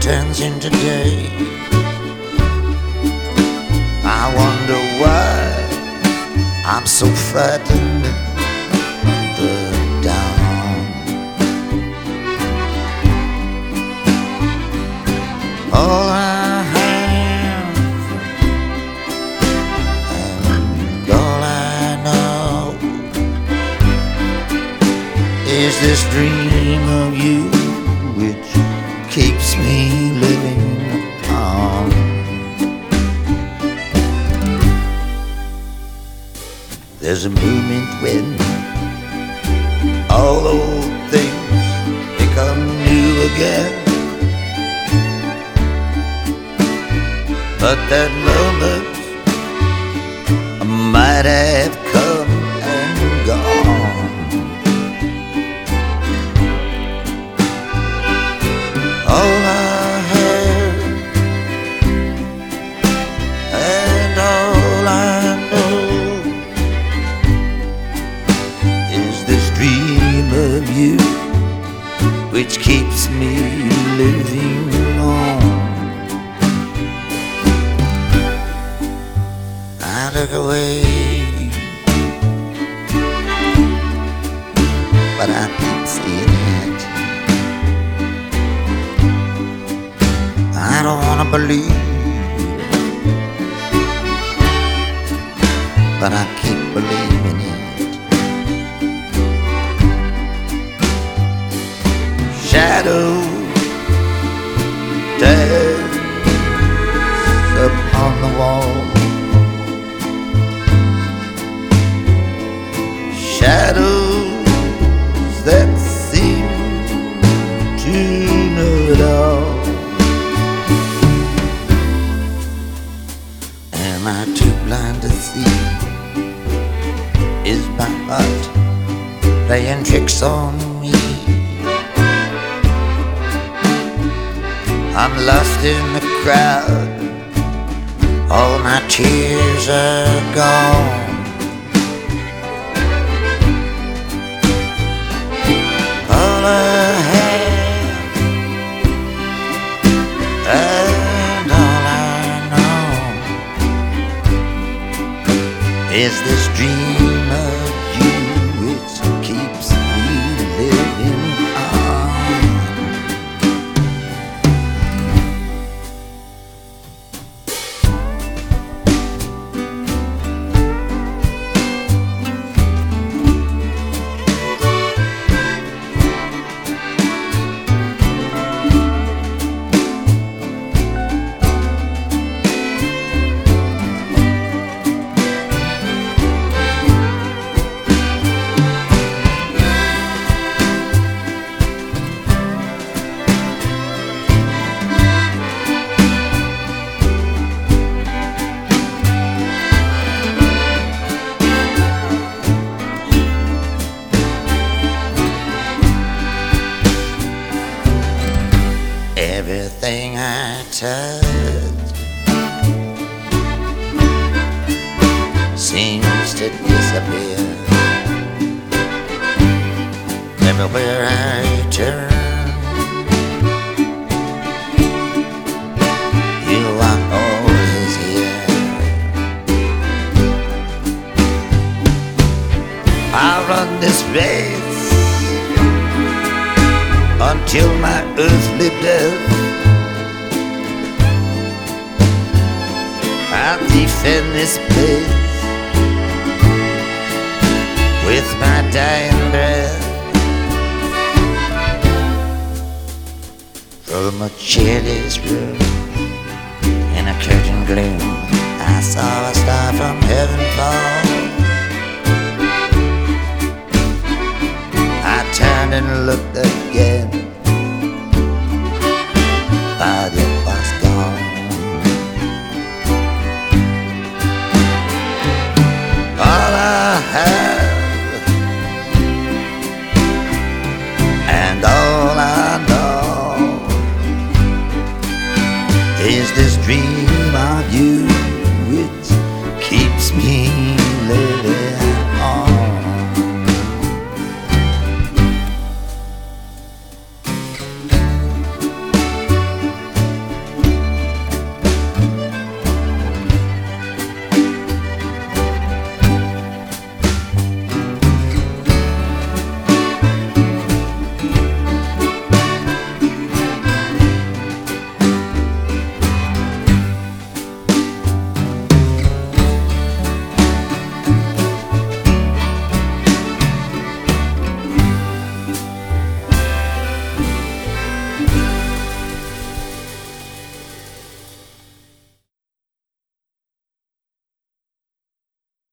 turns into day. I wonder why I'm so frightened of the dawn. All I have and all I know is this dream of you, which keeps me living on. There's a moment when all old things become new again, but that moment might have come and gone. All I have and all I know is this dream of you, which keeps me living on. I look away, but I keep seeing it. I don't wanna believe, but I keep believing it. Shadows dance upon the wall, shadows that seem to know it all. Am I too blind to see? Is my heart playing tricks on me? I'm lost in the crowd, all my tears are gone. All I have and all I know is this dream of you, which keeps me living on. Everything I touch seems to disappear. Everywhere I turn, you are always here. I run this race until my earthly death. I'll defend this place with my dying breath. From a cheerless room in a curtain gloom, I saw a star from heaven fall. I turned and looked again, but it was gone. All I have and all I know is this dream